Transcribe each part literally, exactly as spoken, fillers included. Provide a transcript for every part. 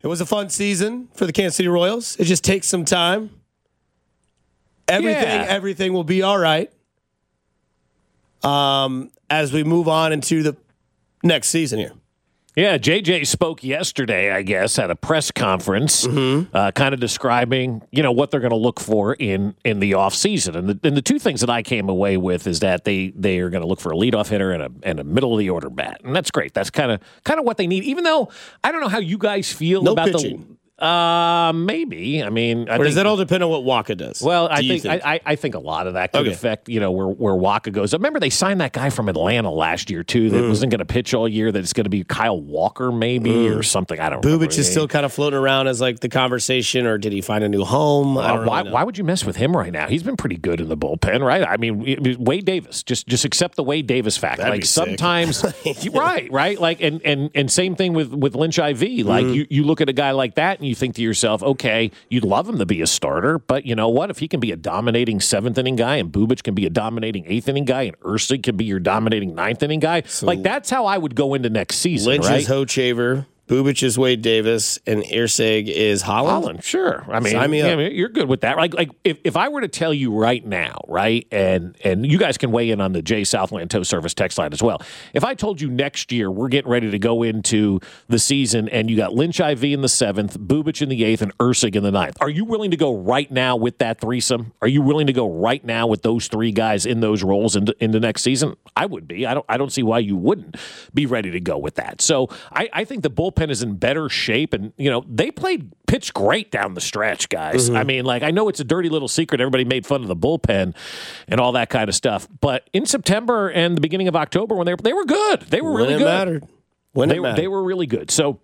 It was a fun season for the Kansas City Royals. It just takes some time. Everything, yeah. everything will be all right um, as we move on into the next season here. Yeah, J J spoke yesterday, I guess, at a press conference, mm-hmm. uh, kind of describing, you know, what they're going to look for in, in the offseason. And the, and the two things that I came away with is that they, they are going to look for a leadoff hitter and a and a middle of the order bat, and that's great. That's kind of kind of what they need. Even though I don't know how you guys feel no about pitching. the. Uh, maybe. I mean, I or think, does that all depend on what Waka does? Well, I think, think? I, I think a lot of that could okay. affect, you know, where where Waka goes. I remember they signed that guy from Atlanta last year too that mm. wasn't going to pitch all year. That it's going to be Kyle Walker maybe mm. or something. I don't. know. Bubich is still kind of floating around as like the conversation, or did he find a new home? Uh, I don't why? really know. Why would you mess with him right now? He's been pretty good in the bullpen, right? I mean, Wade Davis. Just just accept the Wade Davis fact. That'd like be sometimes, you, right, right. Like and and and same thing with with Lynch I V. Like mm. you you look at a guy like that and you think to yourself, okay, you'd love him to be a starter, but you know what? If he can be a dominating seventh inning guy, and Bubich can be a dominating eighth inning guy, and Ursig can be your dominating ninth inning guy, so like that's how I would go into next season. Lynch right? is Hochevar, Bubich is Wade Davis, and Ursig is Holland. Holland, sure. I mean, Sign me yeah, up. I mean, you're good with that. Like, like if, if I were to tell you right now, right, and and you guys can weigh in on the J Southland Tow Service text line as well. If I told you next year we're getting ready to go into the season and you got Lynch I V in the seventh, Bubich in the eighth, and Ursig in the ninth, are you willing to go right now with that threesome? Are you willing to go right now with those three guys in those roles into, into next season? I would be. I don't. I don't see why you wouldn't be ready to go with that. So I, I think the bullpen is in better shape, and you know they played pitch great down the stretch, guys. Mm-hmm. I mean, like I know it's a dirty little secret. Everybody made fun of the bullpen and all that kind of stuff, but in September and the beginning of October, when they they were good, they were when really it good. Mattered. When they it were mattered. they were really good. So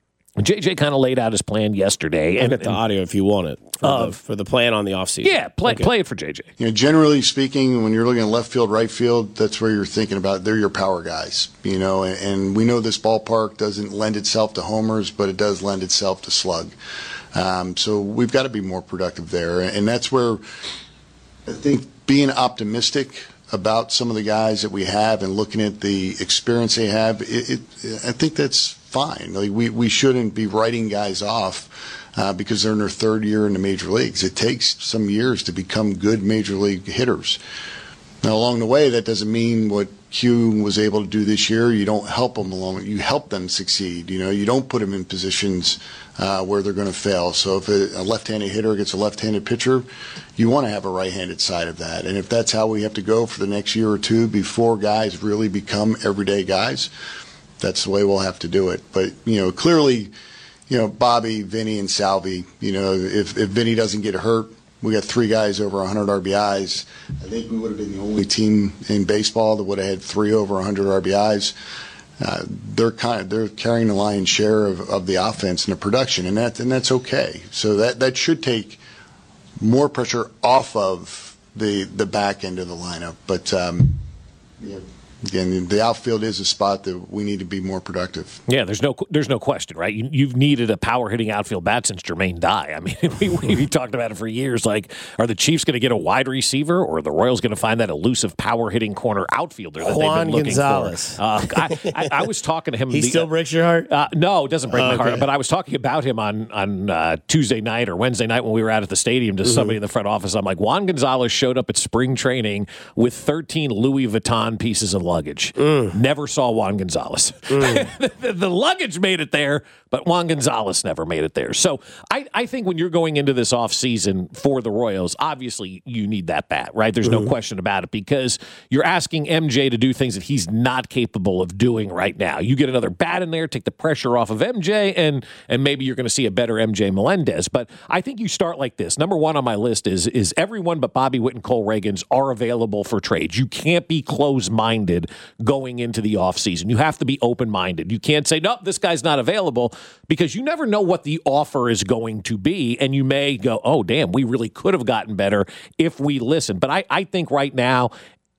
J J kind of laid out his plan yesterday. I'll and get the and, audio if you want it for, uh, the, for the plan on the offseason. Yeah, play okay. play it for J J. You know, generally speaking, when you're looking at left field, right field, that's where you're thinking about. They're your power guys, you know. And, and we know this ballpark doesn't lend itself to homers, but it does lend itself to slug. Um, so we've got to be more productive there, and that's where I think being optimistic about some of the guys that we have and looking at the experience they have, it, it, I think that's fine. Like we, we shouldn't be writing guys off uh, because they're in their third year in the major leagues. It takes some years to become good major league hitters. Now, along the way, that doesn't mean what Q was able to do this year. You don't help them along. You help them succeed. You know, you don't put them in positions uh, where they're going to fail. So if a, a left-handed hitter gets a left-handed pitcher, you want to have a right-handed side of that. And if that's how we have to go for the next year or two before guys really become everyday guys, that's the way we'll have to do it. But, you know, clearly, you know, Bobby, Vinny, and Salvi, you know, if, if Vinny doesn't get hurt, we got three guys over one hundred R B Is. I think we would have been the only team in baseball that would have had three over one hundred R B Is. Uh, they're kind of, they're carrying the lion's share of, of the offense and the production, and that and that's okay. So that that should take more pressure off of the the back end of the lineup. But um, yeah. Again, the outfield is a spot that we need to be more productive. Yeah, there's no there's no question, right? You, you've needed a power-hitting outfield bat since Jermaine Dye. I mean, we, we talked about it for years. Like, are the Chiefs going to get a wide receiver, or are the Royals going to find that elusive power-hitting corner outfielder that Juan they've been looking Gonzalez. for? Uh, I, I, I was talking to him. He the, still breaks your heart? Uh, no, it doesn't break oh, my okay. heart. But I was talking about him on on uh, Tuesday night or Wednesday night when we were out at the stadium to mm-hmm. somebody in the front office. I'm like, Juan Gonzalez showed up at spring training with thirteen Louis Vuitton pieces of luggage. Mm. Never saw Juan Gonzalez. Mm. the, the luggage made it there, but Juan Gonzalez never made it there. So I, I think when you're going into this offseason for the Royals, obviously you need that bat, right? There's no mm. question about it, because you're asking M J to do things that he's not capable of doing right now. You get another bat in there, take the pressure off of M J, and and maybe you're going to see a better M J Melendez. But I think you start like this. Number one on my list is, is everyone but Bobby Witt and Cole Reagans are available for trades. You can't be closed-minded going into the offseason. You have to be open-minded. You can't say, nope, this guy's not available, because you never know what the offer is going to be, and you may go, oh, damn, we really could have gotten better if we listened. But I, I think right now,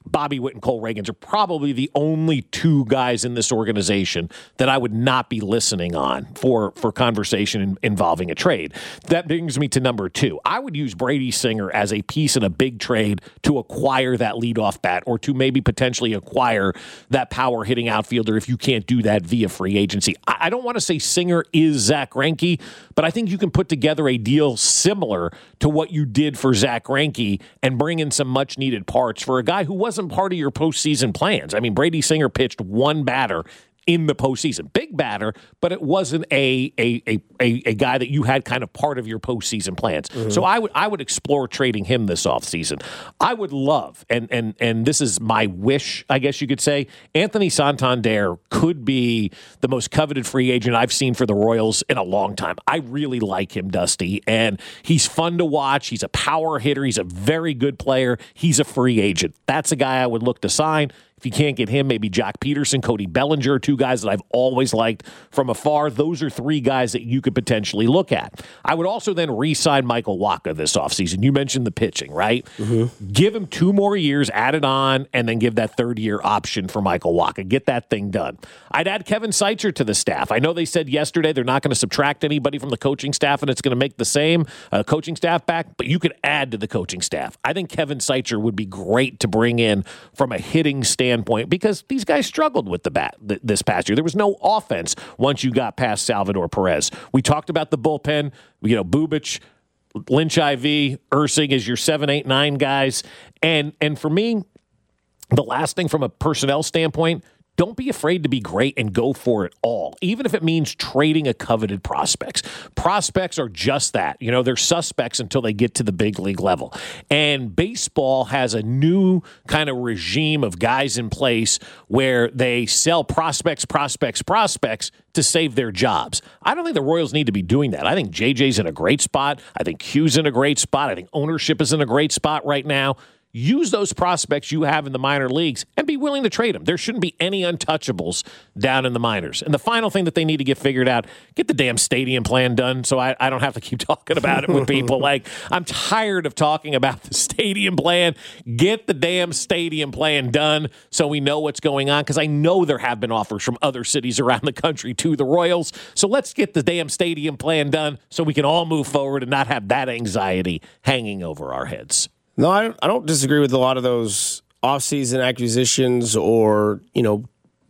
Bobby Witt and Cole Reagans are probably the only two guys in this organization that I would not be listening on for, for conversation in, involving a trade. That brings me to number two. I would use Brady Singer as a piece in a big trade to acquire that leadoff bat or to maybe potentially acquire that power hitting outfielder if you can't do that via free agency. I, I don't want to say Singer is Zach Greinke, but I think you can put together a deal similar to what you did for Zach Greinke and bring in some much needed parts for a guy who wasn't part of your postseason plans. I mean, Brady Singer pitched one batter in the postseason. Big batter, but it wasn't a a a, a, a guy that you had kind of part of your postseason plans. Mm-hmm. So I would I would explore trading him this offseason. I would love, and and and this is my wish, I guess you could say, Anthony Santander could be the most coveted free agent I've seen for the Royals in a long time. I really like him, Dusty, and he's fun to watch. He's a power hitter. He's a very good player. He's a free agent. That's a guy I would look to sign. If you can't get him, maybe Jack Peterson, Cody Bellinger, two guys that I've always liked from afar. Those are three guys that you could potentially look at. I would also then re-sign Michael Wacha this offseason. You mentioned the pitching, right? Mm-hmm. Give him two more years, add it on, and then give that third-year option for Michael Wacha. Get that thing done. I'd add Kevin Seitzer to the staff. I know they said yesterday they're not going to subtract anybody from the coaching staff and it's going to make the same uh, coaching staff back, but you could add to the coaching staff. I think Kevin Seitzer would be great to bring in from a hitting standpoint. Standpoint because these guys struggled with the bat th- this past year. There was no offense once you got past Salvador Perez. We talked about the bullpen. You know, Bubic, Lynch I V, Ursing is your seven, eight, nine guys. And and for me, the last thing from a personnel standpoint, don't be afraid to be great and go for it all, even if it means trading a coveted prospects. Prospects are just that. You know, they're suspects until they get to the big league level. And baseball has a new kind of regime of guys in place where they sell prospects, prospects, prospects to save their jobs. I don't think the Royals need to be doing that. I think J J's in a great spot. I think Q's in a great spot. I think ownership is in a great spot right now. Use those prospects you have in the minor leagues and be willing to trade them. There shouldn't be any untouchables down in the minors. And the final thing that they need to get figured out, get the damn stadium plan done so I, I don't have to keep talking about it with people. Like, I'm tired of talking about the stadium plan. Get the damn stadium plan done so we know what's going on, because I know there have been offers from other cities around the country to the Royals. So let's get the damn stadium plan done so we can all move forward and not have that anxiety hanging over our heads. No, I don't, I don't disagree with a lot of those offseason acquisitions or, you know,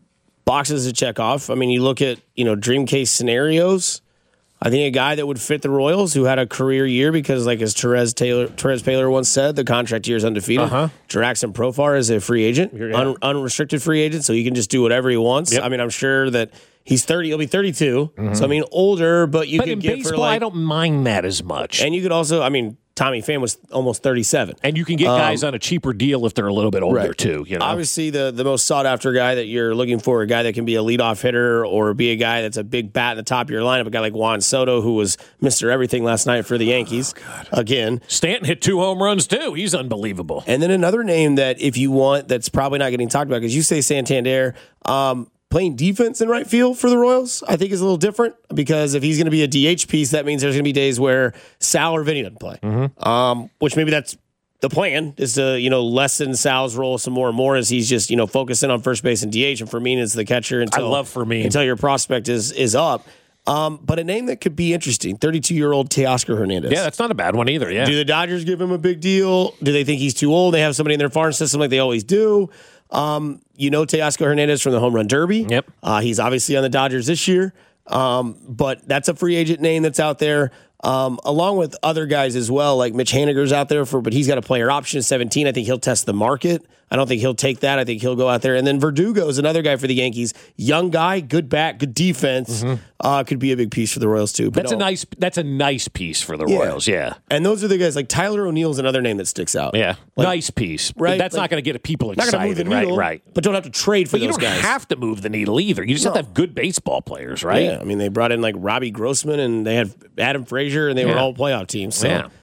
boxes to check off. I mean, you look at, you know, dream case scenarios. I think a guy that would fit the Royals who had a career year because, like as Therese Taylor, Therese Paylor once said, the contract year is undefeated. Uh-huh. Juraxen Profar is a free agent, yeah. un, unrestricted free agent, so he can just do whatever he wants. Yep. I mean, I'm sure that he's thirty. He'll be thirty-two. Mm-hmm. So, I mean, older, but you but could in get baseball, for like... I don't mind that as much. And you could also, I mean... Tommy Pham was almost thirty-seven. And you can get guys um, on a cheaper deal if they're a little bit older, right. too. You know? Obviously, the, the most sought-after guy that you're looking for, a guy that can be a leadoff hitter or be a guy that's a big bat in the top of your lineup, a guy like Juan Soto, who was Mister Everything last night for the Yankees. Oh, again. Stanton hit two home runs, too. He's unbelievable. And then another name that, if you want, that's probably not getting talked about, because you say Santander, um, playing defense in right field for the Royals, I think is a little different, because if he's going to be a D H piece, that means there's going to be days where Sal or Vinny doesn't play. Mm-hmm. Um, which maybe that's the plan, is to, you know, lessen Sal's role some more and more as he's just, you know, focusing on first base and D H, and Fermin is the catcher until, I love Fermin. until your prospect is is up. Um, but a name that could be interesting, thirty-two-year-old Teoscar Hernandez. Yeah, that's not a bad one either, yeah. Do the Dodgers give him a big deal? Do they think he's too old? They have somebody in their farm system like they always do. Um, you know Teoscar Hernandez from the Home Run Derby. Yep. Uh, he's obviously on the Dodgers this year. Um, but that's a free agent name that's out there. Um, along with other guys as well, like Mitch Haniger's out there for, but he's got a player option seventeen. I think he'll test the market. I don't think he'll take that. I think he'll go out there. And then Verdugo is another guy for the Yankees. Young guy, good bat, good defense. Mm-hmm. Uh, could be a big piece for the Royals too. But that's no. a nice. That's a nice piece for the yeah. Royals. Yeah. And those are the guys like Tyler O'Neill's another name that sticks out. Yeah. Like, nice piece. Right. But that's like, not going to get people excited. Not going to move the needle. Right. Right. But don't have to trade for but those guys. You don't have to move the needle either. You just no. have to have good baseball players, right? Yeah. I mean, they brought in like Robbie Grossman and they had Adam Frazier and they yeah. were all playoff teams. So yeah.